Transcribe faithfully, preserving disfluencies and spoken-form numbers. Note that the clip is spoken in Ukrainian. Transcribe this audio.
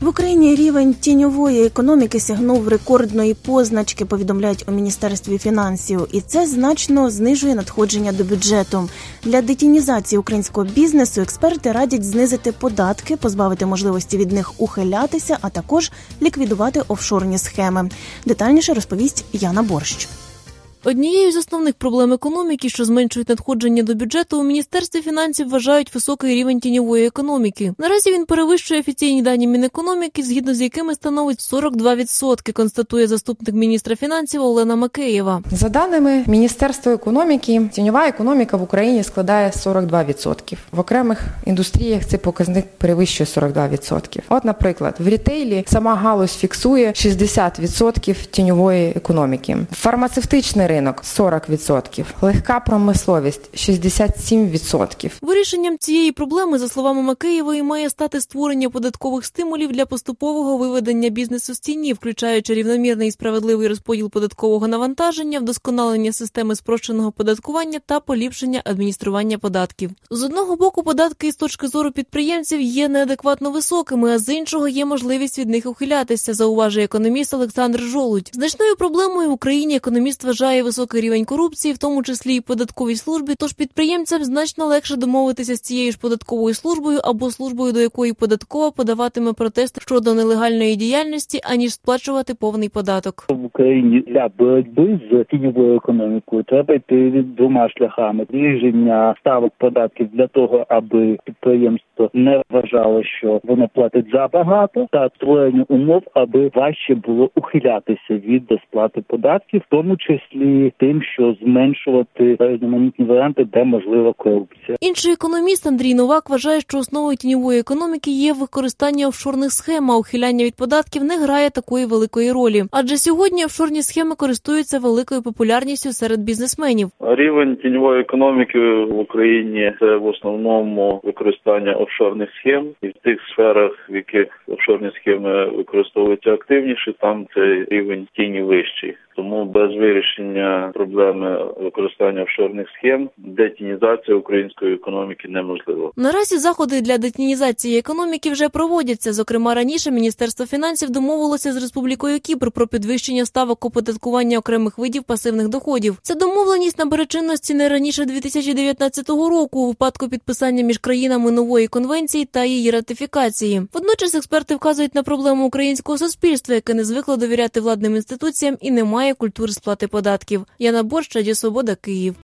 В Україні рівень тіньової економіки сягнув рекордної позначки, повідомляють у Міністерстві фінансів. І це значно знижує надходження до бюджету. Для детінізації українського бізнесу експерти радять знизити податки, позбавити можливості від них ухилятися, а також ліквідувати офшорні схеми. Детальніше розповість Яна Борщ. Однією з основних проблем економіки, що зменшують надходження до бюджету, у Міністерстві фінансів вважають високий рівень тіньової економіки. Наразі він перевищує офіційні дані Мінекономіки, згідно з якими становить сорок два відсотки, констатує заступник міністра фінансів Олена Макеєва. За даними Міністерства економіки, тіньова економіка в Україні складає сорок два відсотки. В окремих індустріях цей показник перевищує сорок два відсотки. От, наприклад, в рітейлі сама галузь фіксує шістдесят відсотків тіньової економіки. Фармацевтичний ринок – сорок відсотків, легка промисловість – шістдесят сім відсотків. Вирішенням цієї проблеми, за словами Макеєвої, має стати створення податкових стимулів для поступового виведення бізнесу з тіні, включаючи рівномірний і справедливий розподіл податкового навантаження, вдосконалення системи спрощеного податкування та поліпшення адміністрування податків. З одного боку, податки з точки зору підприємців є неадекватно високими, а з іншого є можливість від них ухилятися, зауважує економіст Олександр Жолудь. Значною проблемою в Україні економіст вважає високий рівень корупції, в тому числі і податковій службі, тож підприємцям значно легше домовитися з цією ж податковою службою або службою, до якої податкова подаватиме протест щодо нелегальної діяльності, аніж сплачувати повний податок. В Україні для боротьби з тіньовою економікою треба йти двома шляхами. Зниження ставок податків для того, аби підприємство не вважало, що воно платить забагато, та створення умов, аби важче було ухилятися від сплати податків, в тому числі тим, що зменшувати різноманітні варіанти, де можлива корупція. Інший економіст Андрій Новак вважає, що основою тіньової економіки є використання офшорних схем, а ухиляння від податків не грає такої великої ролі. Адже сьогодні офшорні схеми користуються великою популярністю серед бізнесменів. Рівень тіньової економіки в Україні – це в основному використання офшорних схем. І в тих сферах, в яких офшорні схеми використовуються активніше, там цей рівень тіні вищий. Тому без вирішення проблеми використання офшорних схем детінізація української економіки неможлива. Наразі заходи для детінізації економіки вже проводяться. Зокрема, раніше Міністерство фінансів домовилося з Республікою Кіпр про підвищення ставок оподаткування окремих видів пасивних доходів. Ця домовленість набере чинності не раніше дві тисячі дев'ятнадцятого року у випадку підписання між країнами нової конвенції та її ратифікації. Водночас експерти вказують на проблему українського суспільства, яке не звикло довіряти владним інституціям і не має культури сплати податків. Яна Борщ, Радіо Свобода, Київ.